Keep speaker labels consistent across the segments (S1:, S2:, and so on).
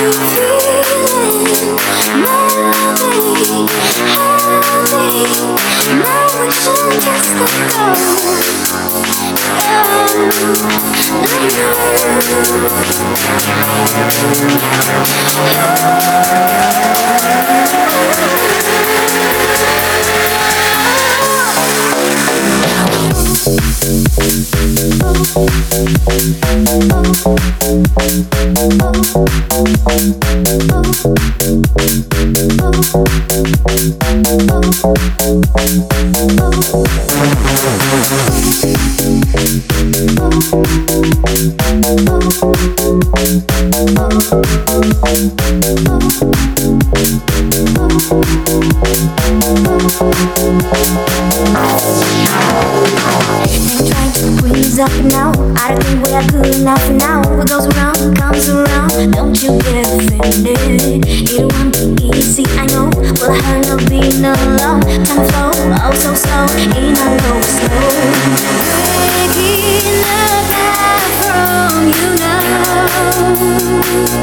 S1: Up now, I don't think we are good enough now. What goes around comes around. Don't you get offended? It won't be easy, I know. But I heard of being alone. Time flow, oh so slow, in a low slow. Breaking apart from you now.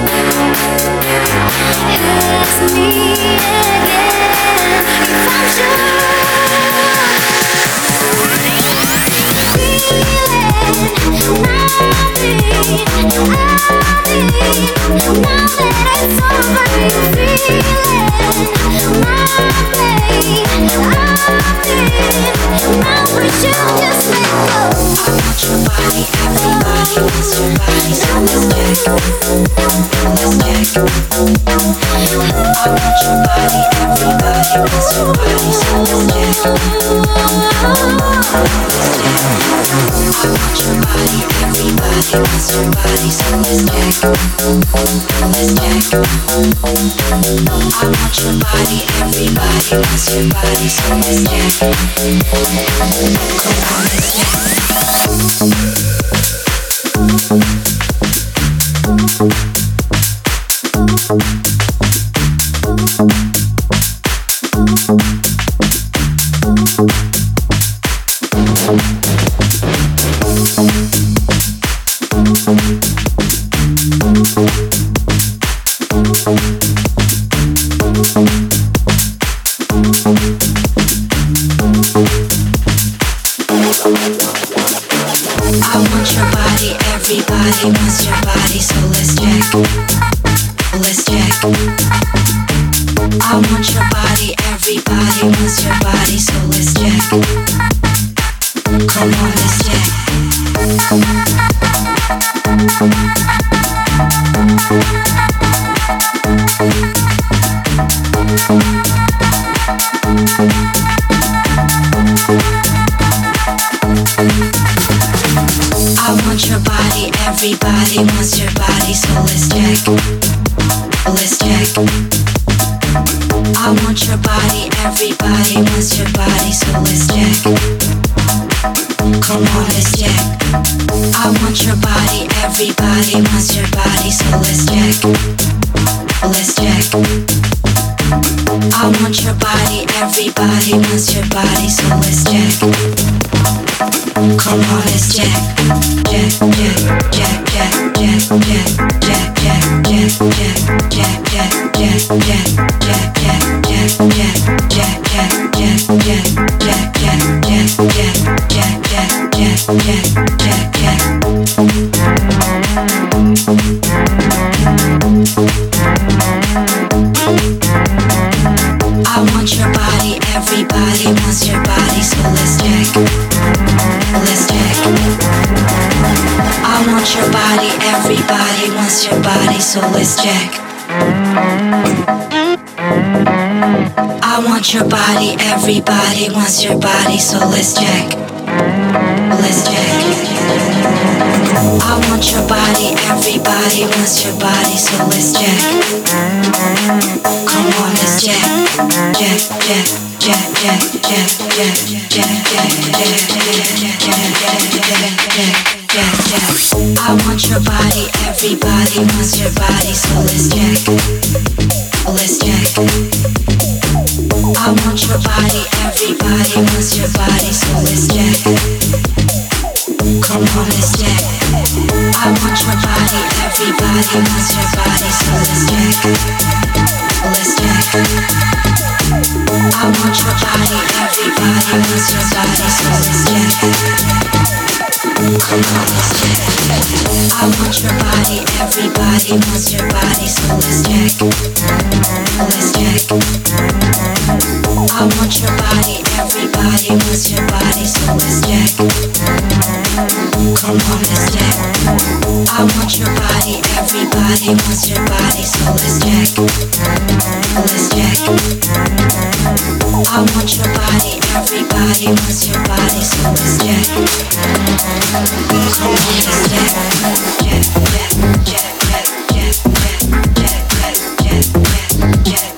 S1: Ask me again if I'm sure.
S2: So let's check. I want your body, everybody wants your body, so let's check. Let's check. I want your body, everybody wants your body, so let's check. Come on, let's check. Check, check, check, check, check, check, check, I want your body, everybody wants your body, so let's check. Let's check. I want your body, everybody wants your body, so let's check. Come on, let's check. I want your body, everybody wants your body, so let's check. let's check. Come on, let's check. I want your body, everybody wants your body, so let's check. Let's check. I want your body, everybody wants your body, so let's check. Come on, let's check. I want your body, everybody wants your body, so let's check. Let's check. I want your body, everybody wants your body, so let's check. Come on, let's check. Check, check, check, check, check, check, check, check, check,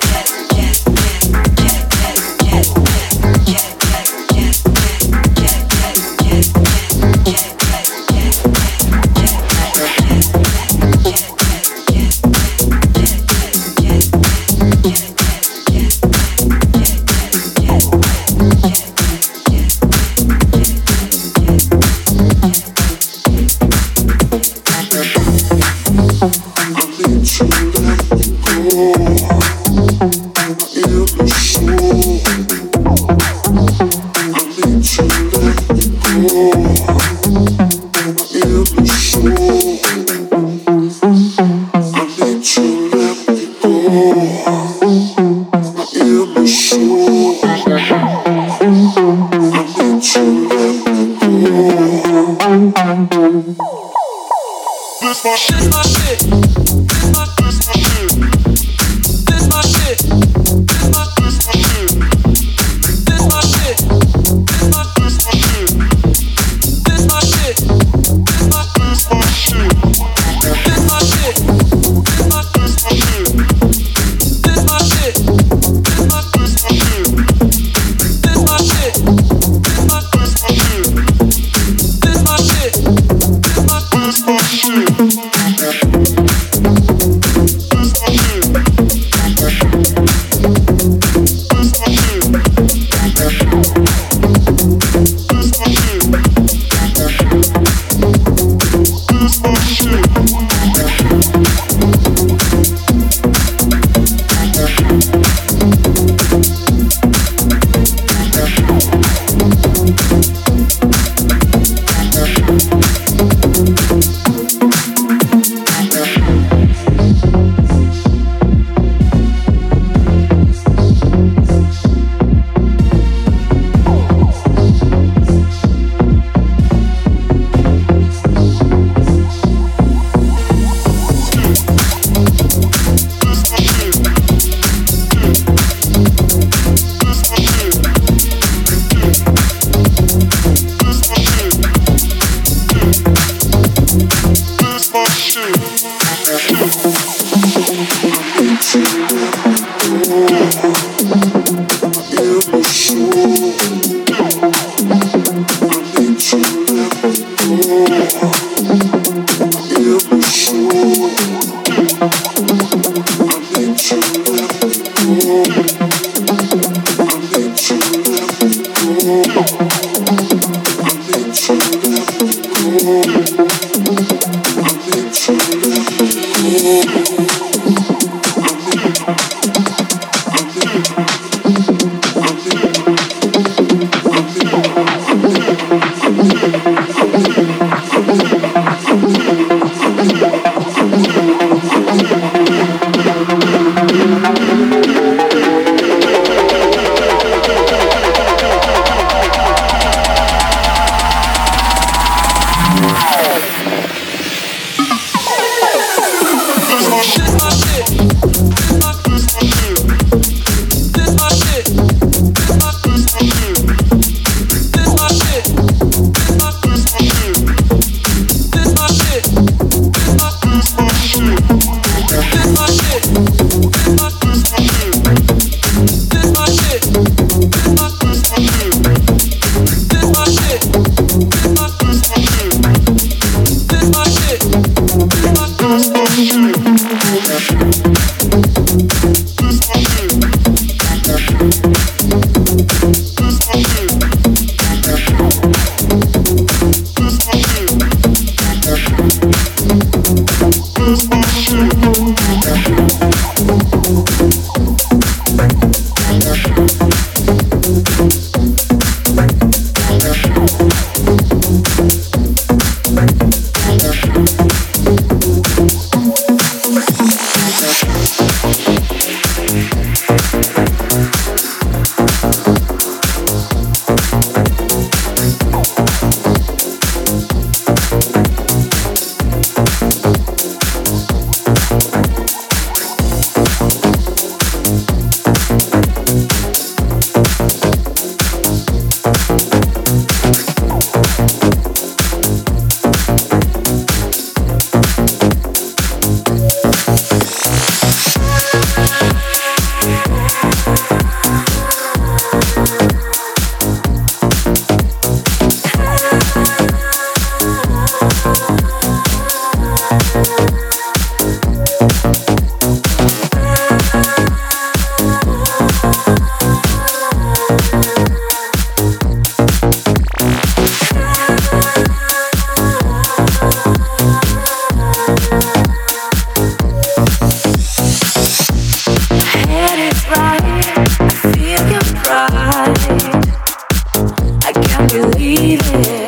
S1: baby.